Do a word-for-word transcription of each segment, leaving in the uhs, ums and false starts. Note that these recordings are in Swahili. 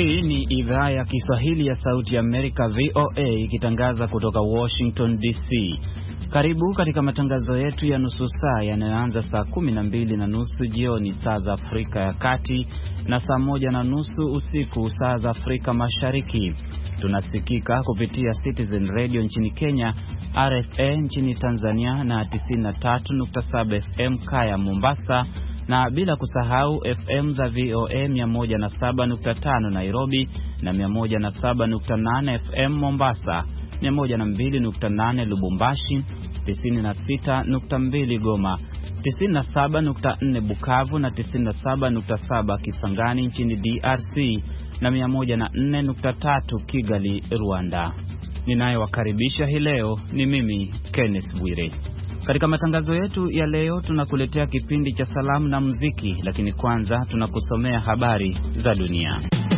Hii ni idhaa ya Kiswahili ya Sauti ya Amerika V O A ikitangaza kutoka Washington D C. Karibu katika matangazo yetu ya nusu saa yanayoanza saa kumi na mbili na nusu jioni saa za Afrika ya Kati na saa moja na nusu usiku saa za Afrika Mashariki. Tunasikika kupitia Citizen Radio nchini Kenya, R F A nchini Tanzania na tisini na tatu nukta saba F M Kaya Mombasa, na bila kusahau F M za V O A mia moja na saba nukta tano Nairobi na mia moja na saba nukta nane F M Mombasa, mia moja na mbili nukta nane Lubumbashi, tisini na sita nukta mbili Goma, tisini na saba nukta nne Bukavu na tisini na saba nukta saba Kisangani nchini D R C na mia moja na nne nukta tatu Kigali, Rwanda. Ninayewakaribisha hii leo ni mimi Kenneth Bwire. Katika matangazo yetu ya leo tunakuletea kipindi cha salamu na muziki, lakini kwanza tunakusomea habari za dunia.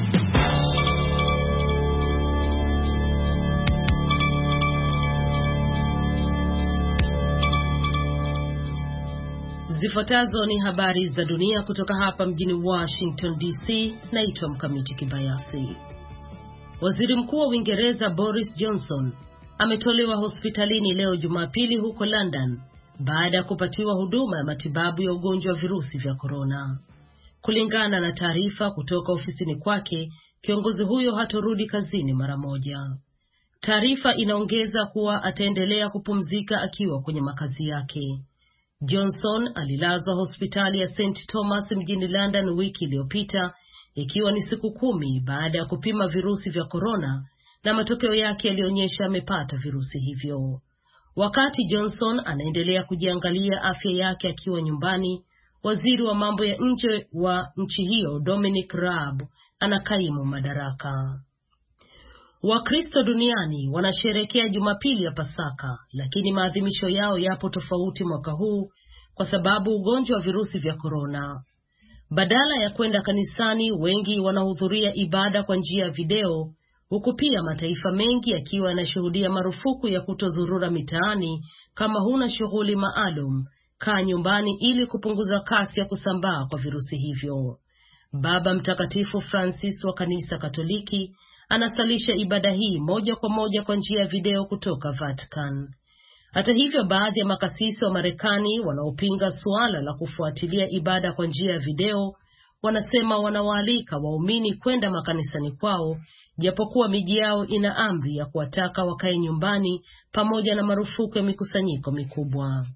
Zifuatazo ni habari za dunia kutoka hapa mjini Washington D C. Naitwa Mkamiti Kibayasi. Waziri Mkuu wa Uingereza Boris Johnson ametolewa hospitalini leo Jumapili huko London baada ya kupatiwa huduma ya matibabu ya ugonjwa wa virusi vya korona. Kulingana na taarifa kutoka ofisini kwake, kiongozi huyo hatorudi kazini mara moja. Taarifa inaongeza kuwa ataendelea kupumzika akiwa kwenye makazi yake. Johnson alilazwa hospitali ya Saint Thomas mjini London wiki iliyopita, ikiwa ni siku kumi baada ya kupima virusi vya korona, na matokeo yake yalionyesha amepata virusi hivyo. Wakati Johnson anaendelea kujiangalia afya yake akiwa nyumbani, waziri wa mambo ya nje wa nchi hiyo Dominic Raab anakaimu madaraka. Wakristo duniani wanasherehekea Jumapili ya Pasaka, lakini maadhimisho yao yapo tofauti mwaka huu kwa sababu ugonjwa wa virusi vya korona. Badala ya kwenda kanisani, wengi wanahudhuria ibada kwa njia ya video, huku pia mataifa mengi yakiwa yanashuhudia marufuku ya kutozurura mitaani kama huna shughuli maalum. Kaa nyumbani ili kupunguza kasi ya kusambaa kwa virusi hivyo. Baba Mtakatifu Francis wa Kanisa Katoliki anasalisha ibada hii moja kwa moja kwa njia ya video kutoka Vatican. Hata hivyo, baadhi ya makasisi wa Marekani wanaopinga suala la kufuatilia ibada kwa njia ya video wanasema wanawaalika waumini kwenda makanisani kwao, japokuwa miji yao ina amri ya kuwataka wakae nyumbani pamoja na marufuku ya mikusanyiko mikubwa.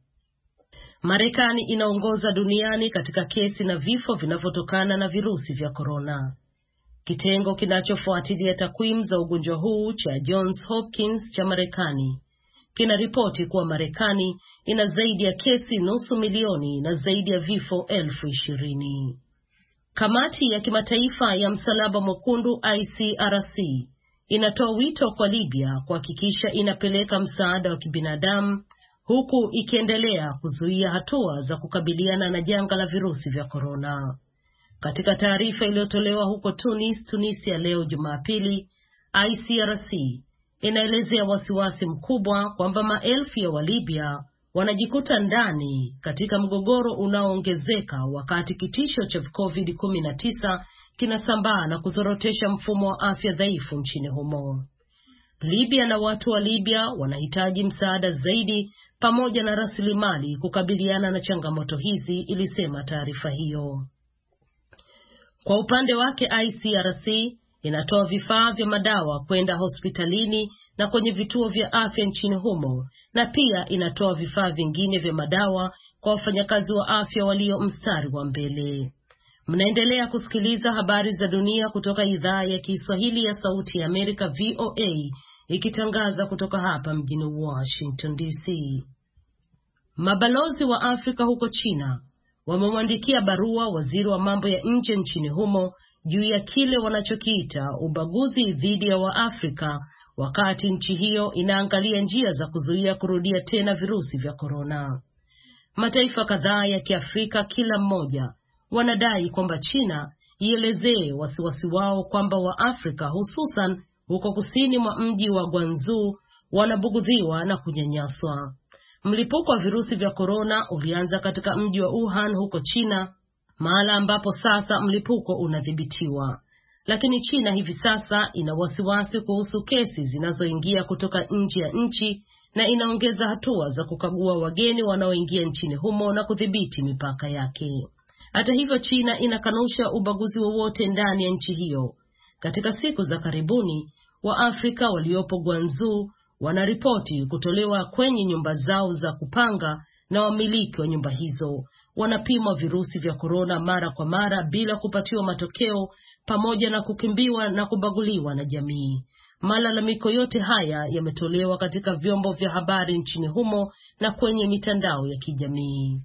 Marekani inaongoza duniani katika kesi na vifo vinavyotokana na virusi vya korona. Kitengo kinachofuatilia takwimu za ugonjwa huu cha Johns Hopkins cha Marekani kinaripoti kuwa Marekani ina zaidi ya kesi nusu milioni na zaidi ya vifo elfu ishirini. Kamati ya kimataifa ya Msalaba Mwekundu I C R C inatoa wito kwa Libya kuhakikisha inapeleka msaada wa kibinadamu huku ikiendelea kuzuia hatua za kukabiliana na janga la virusi vya korona. Katika taarifa iliyotolewa huko Tunis, Tunisia leo Jumapili, I C R C inaelezea wasiwasi mkubwa kwamba maelfu ya Walibya wanajikuta ndani katika mgogoro unaoongezeka wakati kitisho cha COVID kumi na tisa kinasambaa na kuzorotesha mfumo wa afya dhaifu nchini humo. Libya na watu wa Libya wanahitaji msaada zaidi pamoja na rasilimali kukabiliana na changamoto hizi, ilisema taarifa hiyo. Kwa upande wake, I C R C inatoa vifaa vya madawa kwenda hospitalini na kwenye vituo vya afya nchini humo, na pia inatoa vifaa vingine vya madawa kwa wafanyakazi wa afya walio mstari wa mbele. Mnaendelea kusikiliza habari za dunia kutoka idhaa ya Kiswahili ya Sauti ya Amerika V O A ikitangaza kutoka hapa mjini Washington D C. Mabalozi wa Afrika huko China wamemwandikia barua waziri wa mambo ya nje nchini humo juu ya kile wanachokiita ubaguzi dhidi ya Waafrika wakati nchi hiyo inaangalia njia za kuzuia kurudia tena virusi vya korona. Mataifa kadhaa ya Kiafrika kila mmoja wanadai kwamba China ielezee wasiwasi wao kwamba Waafrika hususan huko kusini mwa mji wa Guangzhou wanabugudhiwa na kunyanyaswa. Mlipuko wa virusi vya korona ulianza katika mji wa Wuhan huko China, mahala ambapo sasa mlipuko unadhibitiwa. lakini China hivi sasa ina wasiwasi kuhusu kesi zinazoingia kutoka nje ya nchi na inaongeza hatua za kukagua wageni wanaoingia nchini humo na kudhibiti mipaka yake. Hata hivyo, China inakanusha ubaguzi wowote ndani ya nchi hiyo. Katika siku za karibuni, Waafrika waliopo Guangzhou wanaripoti kutolewa kwenye nyumba zao za kupanga na wamiliki wa nyumba hizo wanapimwa virusi vya korona mara kwa mara bila kupatiwa matokeo, pamoja na kukimbiwa na kubaguliwa na jamii. Malalamiko yote haya yametolewa katika vyombo vya habari nchini humo na kwenye mitandao ya kijamii.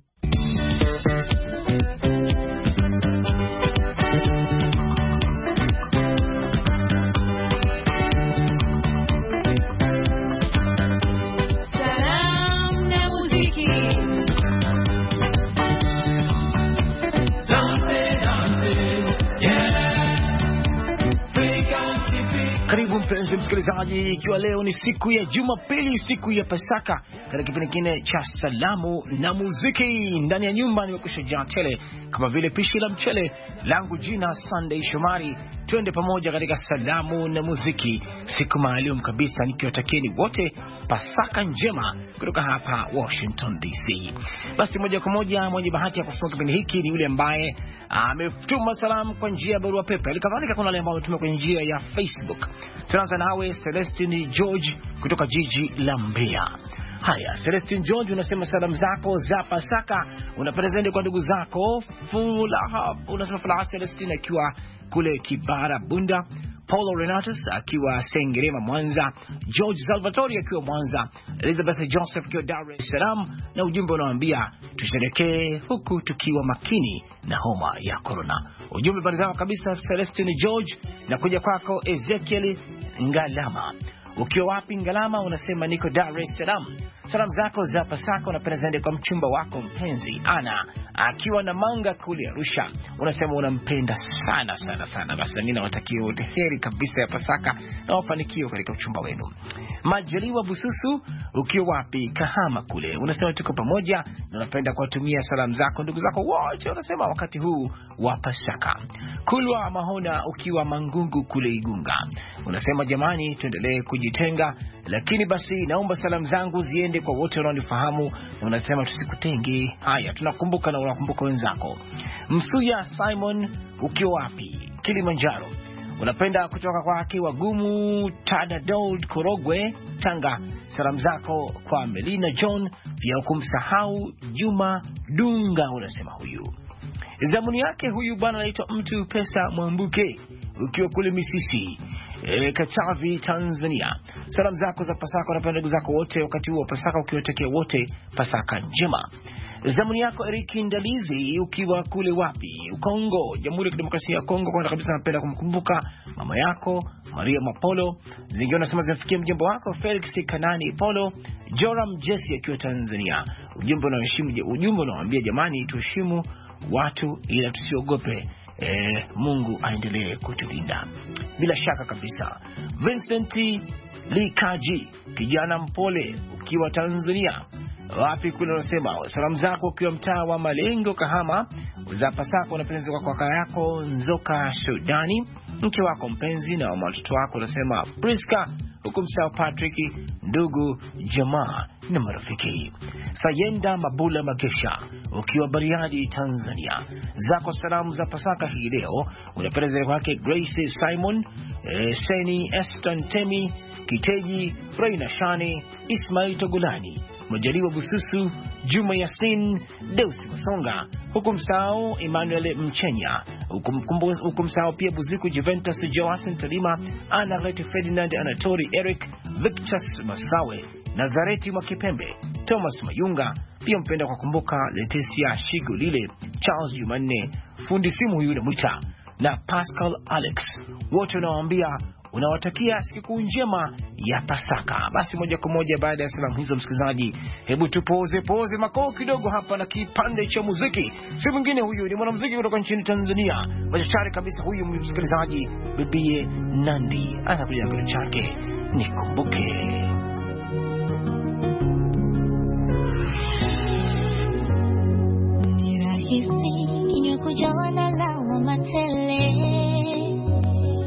Karibu mpenzi msikilizaji, ikiwa leo ni siku ya Jumapili, siku ya Pasaka, katika kipindi kingine cha salamu na muziki. Ndani ya nyumba nimekushajaa tele kama vile pishi la mchele. Langu jina Sunday Shomari. Twende pamoja katika salamu na muziki, siku maalum kabisa, nikiwatakieni wote Pasaka njema kutoka hapa Washington D C. Basi moja kwa moja, mwenye bahati ya kufunga kipindi hiki ni yule ambaye ametuma salamu kwa njia ya barua pepe. Alikadhalika kuna wale ambao wametuma kwa njia ya Facebook. Tunaanza nawe Celestine George kutoka jiji la Mbeya. Haya, Celestine George, unasema salamu zako za Pasaka unapenda zaidi kwa ndugu zako Fulaha, unasema Fulaha Celestine akiwa kule Kibara Bunda, Paulo Renatus akiwa Sengerema Mwanza, George Salvatore akiwa Mwanza, Elizabeth Joseph akiwa Dar es Salaam, na ujumbe unawaambia tusherekee huku tukiwa makini na homa ya corona. Ujumbe baridhawa kabisa Celestine George. Na kuja kwako Ezekiel Ngalama, ukiwa wapi Ngalama? Unasema niko Dar es Salaam. Salamu zako za Pasaka unapenda zaidi kwa mchumba wako mpenzi Ana akiwa na Manga kule Arusha. Unasema unampenda sana sana sana. Basi mimi nawatakia wote heri kabisa ya Pasaka na mafanikio katika uchumba wenu. Majaliwa Bususu, ukiwa wapi Kahama kule, unasema tuko pamoja na unapenda kuwatumia salamu zako ndugu zako wote, unasema wakati huu wa Pasaka. Kulwa Mahona, ukiwa Mangungu kule Igunga, unasema jamani tuendelee kujitenga, lakini basi naomba salamu zangu ziende kwa wote wanaonifahamu, na unasema tusikutenge. Haya, tunakumbuka na unakumbuka wenzako. Msuya Simon, ukiwa wapi Kilimanjaro, unapenda kutoka kwa haki wagumu Tada Dold Korogwe Tanga, salamu zako kwa Melina John, pia ukumsahau Juma Dunga. Unasema huyu zamuni yake huyu bwana anaitwa Mtu Pesa Mwambuke, ukiwa kule Misisi E, Katavi Tanzania. Salamu zako za Pasaka unapenda ndugu zako wote wakati huo Pasaka, ukiwatakia wote Pasaka njema. Zamuni yako Eriki Ndalizi, ukiwa kule wapi Kongo, Jamhuri ya Kidemokrasia ya Kongo, kwa kabisa napenda kumkumbuka mama yako Maria Mapolo. Zingine unasema zimefikia mjomba wako Felix Kanani Polo, Joram Jesse akiwa Tanzania. Ujumbe unaheshimu, ujumbe unawaambia jamani tuheshimu watu ila tusiogope. E, Mungu aendelee kutulinda. Bila shaka kabisa. Vincent Likaji, kijana mpole, ukiwa Tanzania. Wapi kule unasema salamu zako ukiwa mtaa wa Malengo Kahama za Pasaka unapendeza kwa kaka yako Nzoka Sudani, mke wako mpenzi na watoto wako, unasema Priska, hukumsahau Patrick, ndugu jamaa na marafiki. Sayenda Mabula Magesha, ukiwa Bariadi Tanzania, zako salamu za Pasaka hii leo unapendeza kwake Grace Simon, eh, Seni Eston Temi Kiteji, Reina Shani, Ismail Togulani, Majaliwa Bususu, Juma Yasin, Deusi Masonga, hukumsahau Emmanuel Mchenya, hukumsahau pia Buziku Juventus, Joasin Talima, Anarete Ferdinand, Anatori Eric, Victus Masawe, Nazareti Mwakipembe, Thomas Mayunga, pia mpenda kwa kumbuka Letesia Shigulile, Charles Jumanne, fundi simu yule Mwita, na Pascal Alex. Wote unawaambia unawatakia siku njema ya Pasaka. Basi moja kwa moja baada ya salamu hizo msikilizaji, hebu tupoze poze makoo kidogo hapa na kipande cha muziki. Si mwingine huyu ni mwanamuziki kutoka nchini Tanzania, machachari kabisa huyu msikilizaji, Bibie Nandi anakuja kwa chake Nikumbuke. Ni rahisi kinyo kujawa na lawama tele,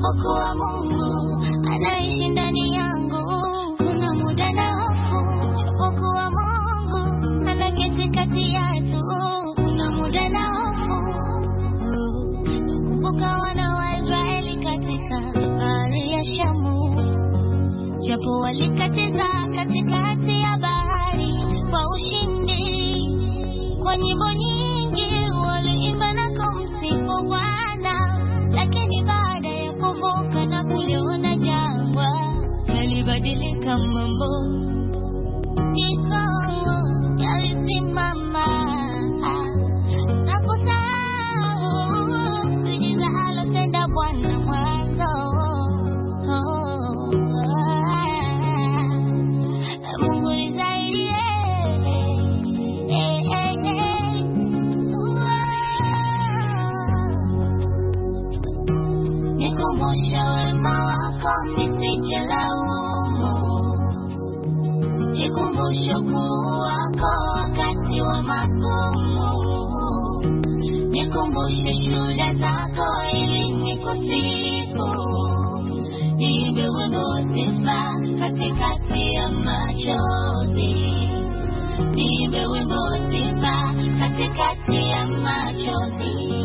japokuwa Mungu anaishi ndani yangu. Kuna muda na hofu, japokuwa Mungu anaketi kati yetu. Kuna muda na hofu, nakumbuka wana wa Israeli katika bahari ya Shamu, japo walikatiza katikati ya bahari kwa ushindi. Kwa nyimbo nyingi waliimba na kumsifu Bwana, lakini baada ya kuvuka na kuliona jangwa, yalibadilika mambo. Iko yalisimama na kusahau miujiza alotenda Bwana mwanzo. Mungu nisaidie, nikumbushe wema wako nisije laumu. Nikumbushe ukuu wako wakati wa magumu. Nikumbushe shuhuda zako ili nikusifu. Niimbe wimbo wa sifa katikati ya machozi. Niimbe wimbo wa sifa katikati ya machozi.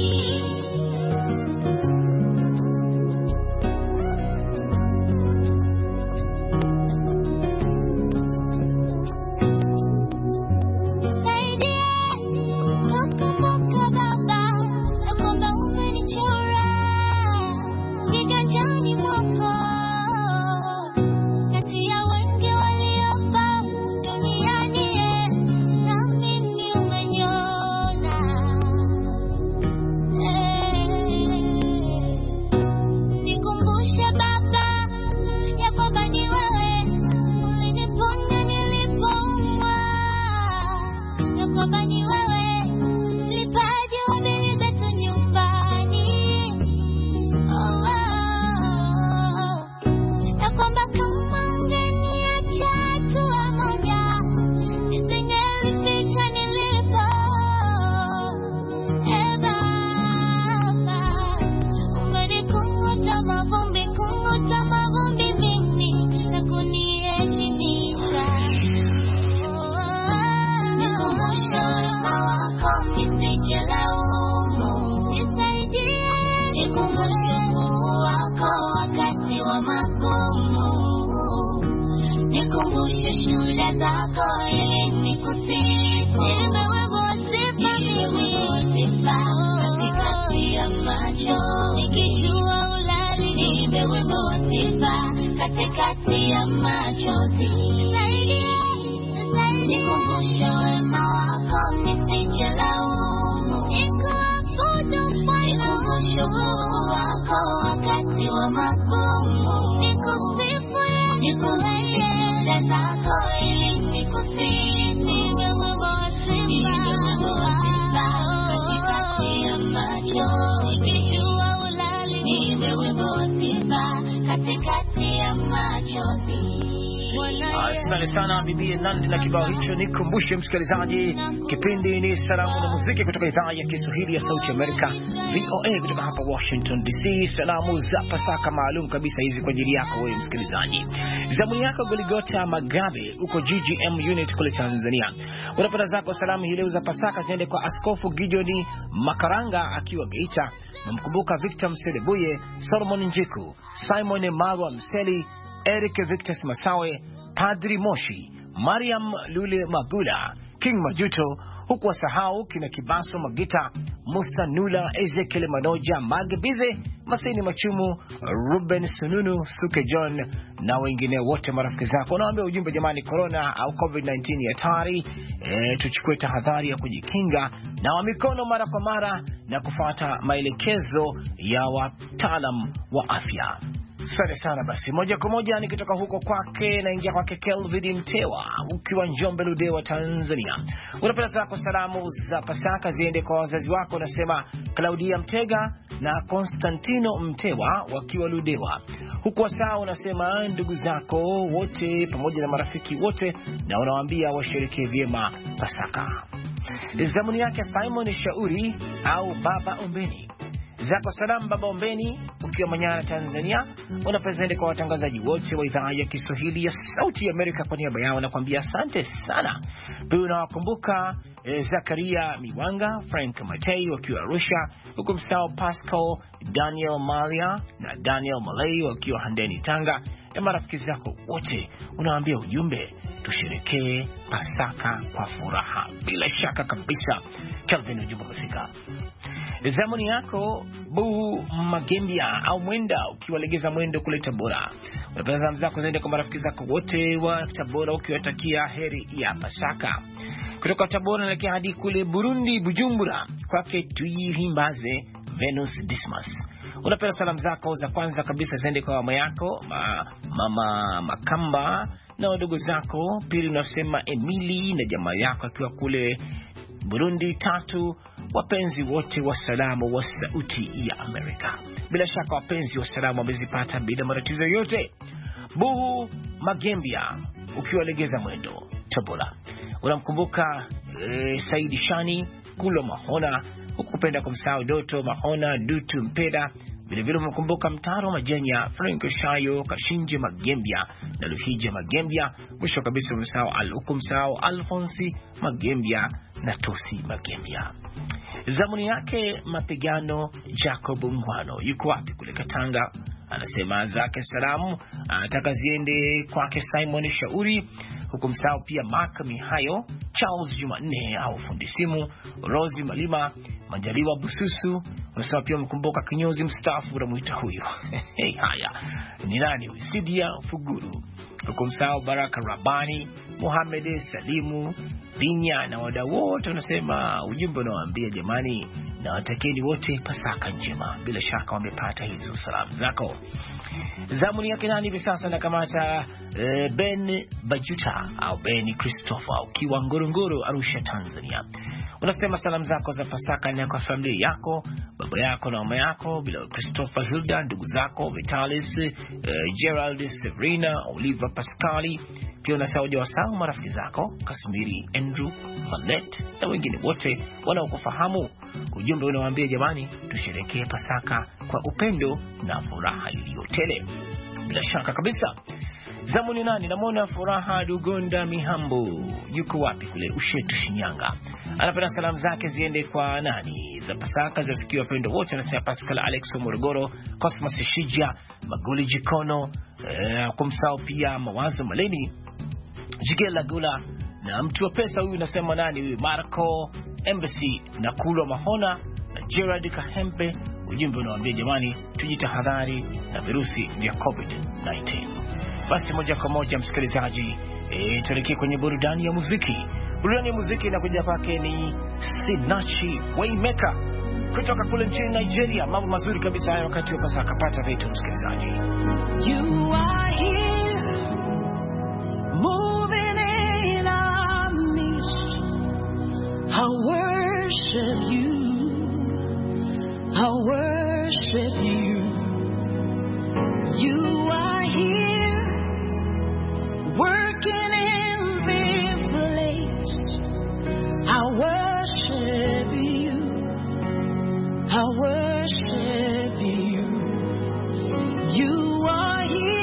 Katikati ya machozi, nikumbushe wema wako nisije laumu. Nikumbushe ukuu wako wakati wa magumu. Nikumbushe shuhuda zako ili nikusifu. Niimbe wimbo wa sifa katikati ya machozi. Niimbe wimbo wa sifa katikati ya machozi. Asante sana Bibi Nandi na kibao hicho. Nikumbushe msikilizaji, kipindi ni Salamu na Muziki kutoka idhaa ya Kiswahili ya Sauti Amerika V O A kutoka hapa Washington D C. Salamu za Pasaka maalum kabisa hizi kwa ajili yako wewe msikilizaji. Zamu yako Goligota Magabe uko G G M unit kule Tanzania. Unapata zako salamu hii leo za Pasaka ziende kwa Askofu Gideon Makaranga akiwa Geita. Namkumbuka Victor Mselebuye, Solomon Njiku, Simon Marwa Mseli, Eric Victor Masawe, Padri Moshi, Mariam Lule Magula, King Majuto, huku wasahau kina Kibaso Magita, Musa Nula, Ezekiel Manoja, Magbize, Masini Machumu, Ruben Sununu, Suke John na wengine wote marafiki zako. Naambia ujumbe jamani, corona au covid nineteen ya hatari, e, tuchukue tahadhari ya kujikinga na wa mikono mara kwa mara na kufuata maelekezo ya wataalamu wa afya. Asante sana basi. Moja kwa moja nikitoka huko kwake naingia kwake Kelvin Mtewa ukiwa Njombe Ludewa Tanzania. Unapenda zako salamu za Pasaka ziende kwa wazazi wako, nasema Claudia Mtega na Konstantino Mtewa wakiwa Ludewa. Huko wasaa unasema ndugu zako wote pamoja na marafiki wote na unawaambia washerehekee vyema Pasaka. Zamuni yake Simon Shauri au Baba Ombeni. Zako salamu baba Ombeni ukiwa Manyara Tanzania, unapenda kwa watangazaji wote wa idhaa ya Kiswahili ya Sauti ya Amerika. Kwa niaba yao nakwambia asante sana. Pia unawakumbuka eh, Zakaria Miwanga, Frank Matei wakiwa Arusha, huko msao Pascal, Daniel Malia na Daniel Malay wakiwa Handeni Tanga, na marafiki zako wote unawaambia ujumbe, tusherekee Pasaka kwa furaha. Bila shaka kabisa Calvin ujumbe umefika. Zamuni yako Bu Magembia au Mwenda ukiwa Legeza Mwendo kule Tabora. Unapenda salamu zako zaende kwa marafiki zako wote wa Tabora ukiwatakia heri ya Pasaka. Kutoka Tabora naelekea hadi kule Burundi Bujumbura kwake Tuyihimbaze Venus Dismas. Unapenda salamu zako za kwanza kabisa zaende kwa mama yako ma, mama Makamba na wadogo zako. Pili unasema Emily na jamaa yako akiwa kule Burundi. Tatu, wapenzi wote wa salamu wa Sauti ya Amerika. Bila shaka wapenzi wa salamu wamezipata bila matatizo yote. Buhu Magembia ukiwa Legeza Mwendo Tabora. Unamkumbuka e, Saidi Shani Kulo Mahona, ukupenda kumsahau Doto Mahona Dutu Mpeda. Vile vile mkumbuka Mtaro Majenya, Frank Shayo, Kashinje Magembia na Luhije Magembia. Mwisho kabisa msahau al-ukumsahau Alfonsi Magembia na Tosi Magembia. Zamuni yake Mapigano Jacob Ngwano yuko wapi kule Katanga, anasema zake salamu anataka ziende kwake Simon Shauri, hukumsahau pia Mark Mihayo, Charles Jumanne au fundi simu, Rosi Malima, Majaliwa Bususu. Unasema pia mkumbuka kinyozi mstaafu unamuita huyo. Hey, haya ni nani? Sidia Fuguru, hukumsahau Baraka Rabani, Mohamed Salimu Binya na wadau wote. Unasema ujumbe unawaambia jamani, na watakeni wote Pasaka njema. Bila shaka wamepata hizo salamu zako. Zamuni yake nani hivi sasa na kamata e, Ben Bajuta au Ben Christopher ukiwa Ngorongoro Arusha Tanzania. Unasema salamu zako za Pasaka na kwa familia yako, baba yako na mama yako, bila Christopher Hilda, ndugu zako Vitalis, e, Gerald, Severina, Oliver, Pascali. Pia unasahau wasahau marafiki zako Kasimiri, Andrew, Valet na wengine wote wanaokufahamu. Ujumbe unawaambia jamani, tusherekee Pasaka kwa upendo na furaha iliyotele. Bila shaka kabisa. Zamuni nani? Namona Furaha Dugonda Mihambo yuko wapi kule Ushetu Shinyanga. Anapenda salamu zake ziende kwa nani za Pasaka zafikia wapendo wote. Anasema Pascal Alex Morogoro, Cosmos Shija, Maguli Jikono, eh, kumsao pia Mawazo Maleni, Jigela Gula na mtu wa pesa huyu. Nasema nani huyu? Marco Embassy na Kulo Mahona na Gerard Kahempe. Ujumbe unawaambia jamani, tujitahadhari na virusi vya COVID kumi na tisa. Basi moja kwa moja msikilizaji, e, tuelekee kwenye burudani ya muziki. Burudani ya muziki inakuja pake ni Sinachi Waymaker kutoka kule nchini Nigeria. Mambo mazuri kabisa haya wakati wa Pasaka. Pata vitu msikilizaji. You are here, moving in our midst. I worship you, I worship you. You are here, working in this place. I worship you, I worship you. You are here.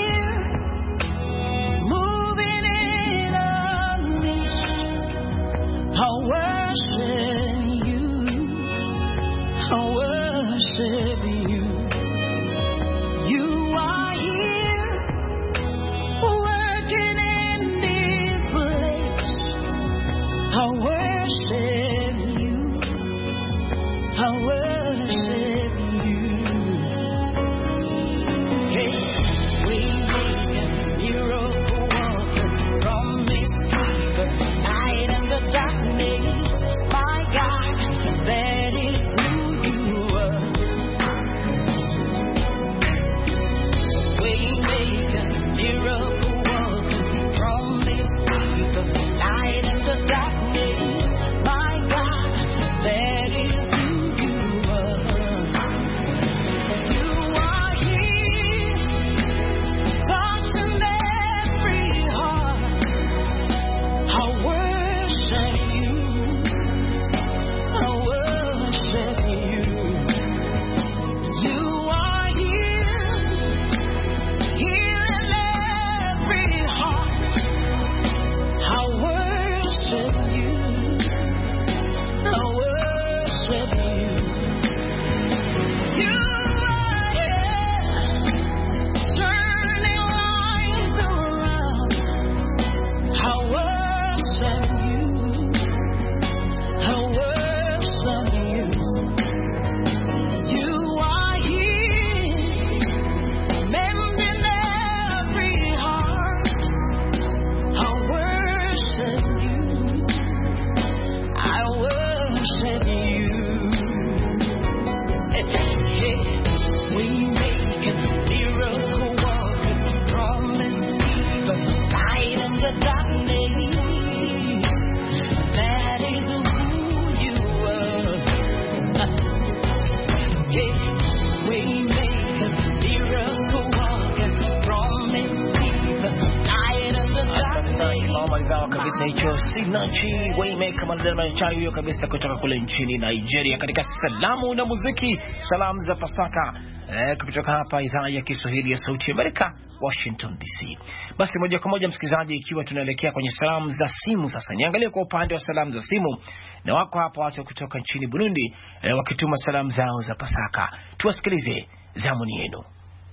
naitwa Sinachi Waymaker Mandela Chai huyo kabisa kutoka kule nchini Nigeria katika salamu na muziki, salamu za Pasaka eh, kutoka hapa idhaa ya Kiswahili ya Sauti ya Amerika, Washington D C. Basi moja kwa moja msikilizaji, ikiwa tunaelekea kwenye salamu za simu sasa, niangalie kwa upande wa salamu za simu, na wako hapa watu kutoka nchini Burundi eh, wakituma salamu zao za Pasaka. Tuwasikilize, zamuni yenu.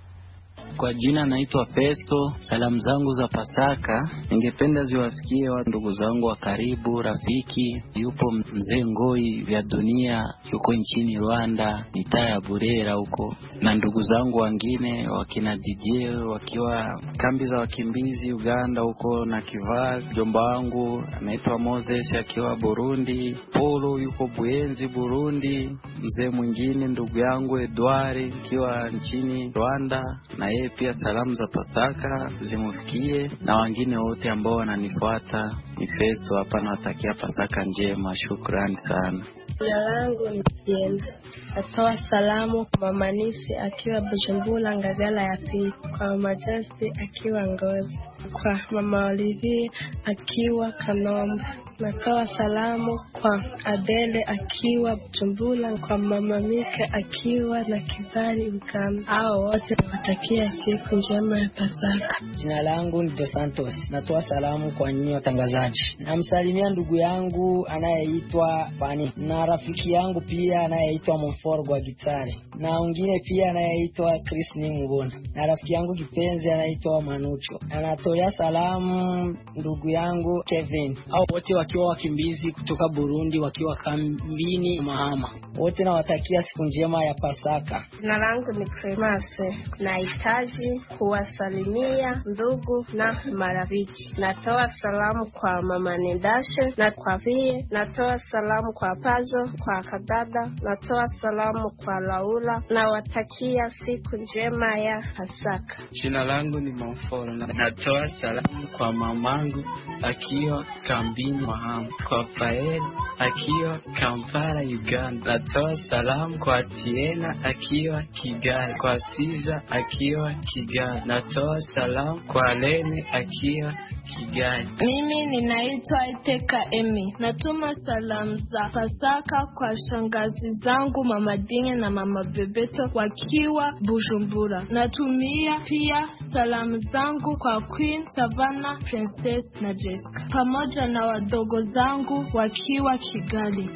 Kwa jina naitwa Pesto. Salamu zangu za Pasaka ningependa ziwafikie wa ndugu zangu wa karibu, rafiki. Yupo mzee Ngoi vya dunia, yuko nchini Rwanda, mitaa ya Burera huko, na ndugu zangu wengine wakina Didier wakiwa kambi za wakimbizi Uganda huko, na Kiva jomba wangu anaitwa Moses akiwa Burundi, Polo yuko Buyenzi Burundi, mzee mwingine ndugu yangu Edward akiwa nchini Rwanda, na yeye pia salamu za Pasaka zimufikie, na wengine wote ambao wananifuata. Ni Festo hapa, nawatakia Pasaka njema. Shukrani sana. Jina langu ni Jenda. Natoa salamu kwa Mama Nisi akiwa Bujumbura Ngagala ya pili, kwa Mama Jasti akiwa Ngozi, kwa Mama Olivier akiwa Kanombe. Natoa salamu kwa Adele akiwa Bujumbura, kwa Mama Mike akiwa na Kibali Uganda. Hao wote nawatakia siku njema ya Pasaka. Jina langu ni Dos Santos. Natoa salamu kwa nyinyi watangazaji. Namsalimia ndugu yangu anayeitwa Bani, na rafiki yangu pia anayeitwa Mforgo wa gitari, na wengine pia anayeitwa Chris Nimubona, na rafiki yangu kipenzi anaitwa Manucho. Anatolea salamu ndugu yangu Kevin. Hao wote wakiwa wakimbizi kutoka Burundi, wakiwa kambini Mahama. Wote nawatakia siku njema ya Pasaka. Jina langu ni Premase. Nahitaji kuwasalimia ndugu na marafiki. Natoa salamu kwa Mama Nendashe na kwa Vie. Natoa salamu kwa Pazo, kwa Kadada. Natoa salamu kwa Laula. Nawatakia siku njema ya Pasaka. Jina langu ni Maforo. Natoa salamu kwa mamangu akiwa kambini Mahama, kwa Fael akiwa Kampala Uganda. Natoa salamu kwa Tiena akiwa Kigali, kwa Siza akiwa Kigali. Natoa salamu kwa Lene akiwa Kigali. Mimi ninaitwa Iteka Emi. Natuma salamu za Pasaka kwa shangazi zangu Mama Dinge na Mama Bebeto wakiwa Bujumbura. Natumia pia salamu zangu kwa Queen Savannah, Princess na Jessica, pamoja na wadogo zangu wakiwa Kigali.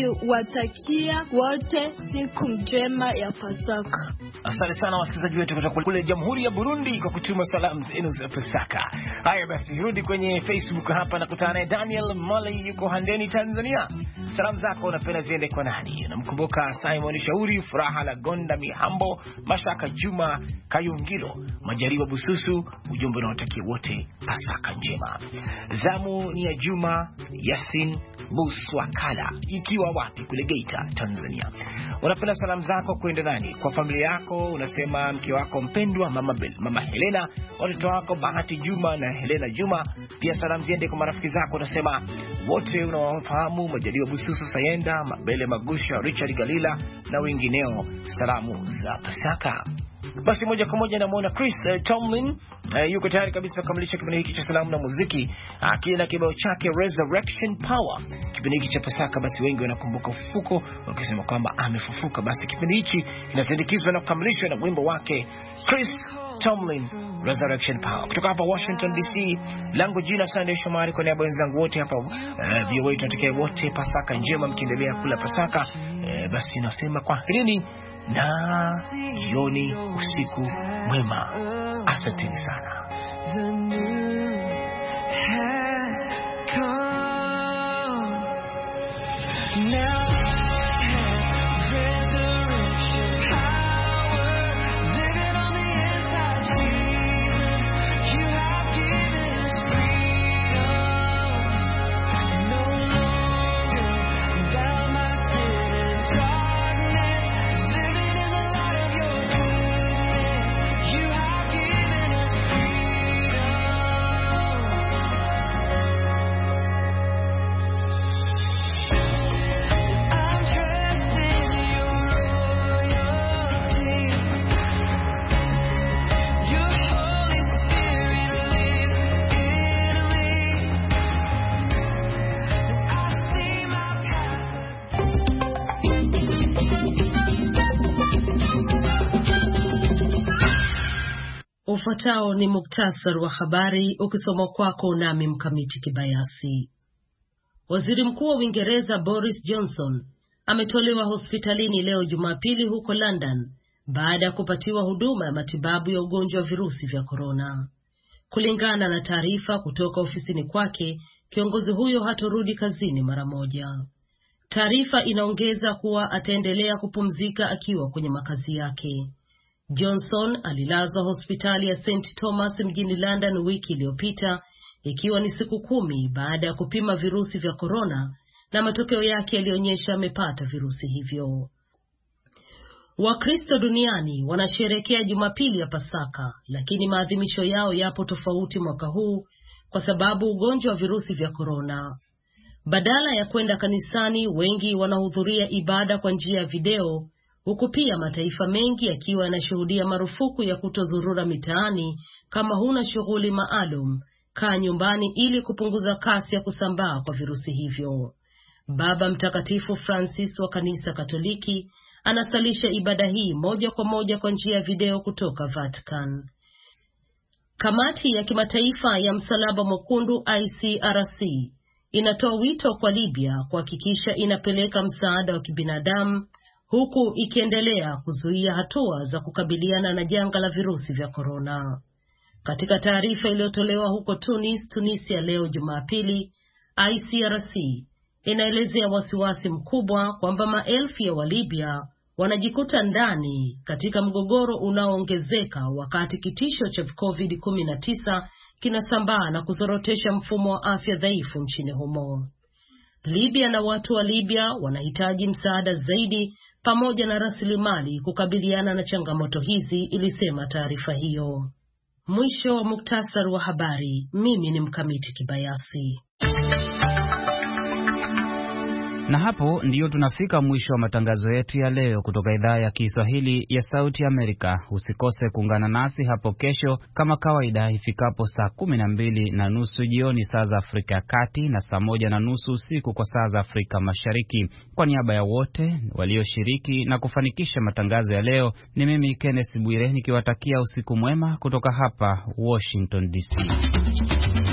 Nikiwatakia wote siku njema ya Pasaka. Asante sana wasikilizaji wetu kutoka kule Jamhuri ya Burundi kwa kutuma salamu zenu za Pasaka. Haya basi, rudi kwenye Facebook hapa na kutana na Daniel Mali yuko Handeni, Tanzania. Salamu zako unapenda ziende kwa nani? Namkumbuka Simon Shauri, Furaha la Gonda Mihambo, Mashaka Juma Kayungilo, Majariwa Bususu. Ujumbe unaotakia wote Pasaka njema. Zamu ni ya Juma Yasin Buswakala, ikiwa wapi? Kule Geita, Tanzania. Unapenda salamu zako kwenda nani? Kwa familia yako, unasema mke wako mpendwa Mama Bel, Mama Helena, watoto wako Bahati Juma na Helena Juma. Pia salamu ziende kwa marafiki zako, unasema wote unawafahamu, Majaliwa Bususu Sayenda, Mabele Magusha, Richard Galila na wengineo. Salamu za Pasaka. Basi moja kwa moja namuona Chris uh, Tomlin uh, yuko tayari kabisa kukamilisha kipindi hiki cha salamu na muziki akina na kibao chake Resurrection Power. Kipindi hiki cha Pasaka, basi wengi wanakumbuka ufufuko wakisema kwamba amefufuka. Basi kipindi hiki kinasindikizwa na kukamilishwa na wimbo wake Chris Tomlin, Resurrection Power. Kutoka hapa Washington D C, langu jina Sunday Shomari, kwa niaba ya wenzangu wote hapa uh, V O A tunatakia wote Pasaka njema, mkiendelea kula Pasaka. Uh, basi nasema kwaherini na jioni, usiku mwema. Asanteni sana. The new has come. Now Ufuatao ni muktasari wa habari ukisomwa kwako nami Mkamiti Kibayasi. Waziri Mkuu wa Uingereza Boris Johnson ametolewa hospitalini leo Jumapili huko London baada ya kupatiwa huduma ya matibabu ya ugonjwa wa virusi vya korona. Kulingana na taarifa kutoka ofisini kwake, kiongozi huyo hatorudi kazini mara moja. Taarifa inaongeza kuwa ataendelea kupumzika akiwa kwenye makazi yake. Johnson alilazwa hospitali ya Saint Thomas mjini London wiki iliyopita, ikiwa ni siku kumi baada ya kupima virusi vya korona na matokeo yake yalionyesha amepata virusi hivyo. Wakristo duniani wanasherehekea Jumapili ya Pasaka, lakini maadhimisho yao yapo tofauti mwaka huu kwa sababu ugonjwa wa virusi vya korona. Badala ya kwenda kanisani, wengi wanahudhuria ibada kwa njia ya video, huku pia mataifa mengi yakiwa yanashuhudia marufuku ya kutozurura mitaani kama huna shughuli maalum, kaa nyumbani ili kupunguza kasi ya kusambaa kwa virusi hivyo. Baba Mtakatifu Francis wa Kanisa Katoliki anasalisha ibada hii moja kwa moja kwa njia ya video kutoka Vatican. Kamati ya Kimataifa ya Msalaba Mwekundu I C R C inatoa wito kwa Libya kuhakikisha inapeleka msaada wa kibinadamu huku ikiendelea kuzuia hatua za kukabiliana na janga la virusi vya korona. Katika taarifa iliyotolewa huko Tunis, Tunisia leo Jumapili, I C R C inaelezea wasiwasi mkubwa kwamba maelfu ya Walibya wanajikuta ndani katika mgogoro unaoongezeka wakati kitisho cha COVID kumi na tisa kinasambaa na kuzorotesha mfumo wa afya dhaifu nchini humo. Libya na watu wa Libya wanahitaji msaada zaidi pamoja na rasilimali kukabiliana na changamoto hizi, ilisema taarifa hiyo. Mwisho wa muktasari wa habari. Mimi ni Mkamiti Kibayasi. Na hapo ndiyo tunafika mwisho wa matangazo yetu ya leo kutoka idhaa ya Kiswahili ya Sauti Amerika. Usikose kuungana nasi hapo kesho kama kawaida ifikapo saa kumi na mbili na nusu jioni saa za Afrika ya Kati na saa moja na nusu usiku kwa saa za Afrika Mashariki. Kwa niaba ya wote walioshiriki na kufanikisha matangazo ya leo, ni mimi Kenneth Bwire nikiwatakia usiku mwema kutoka hapa Washington D C.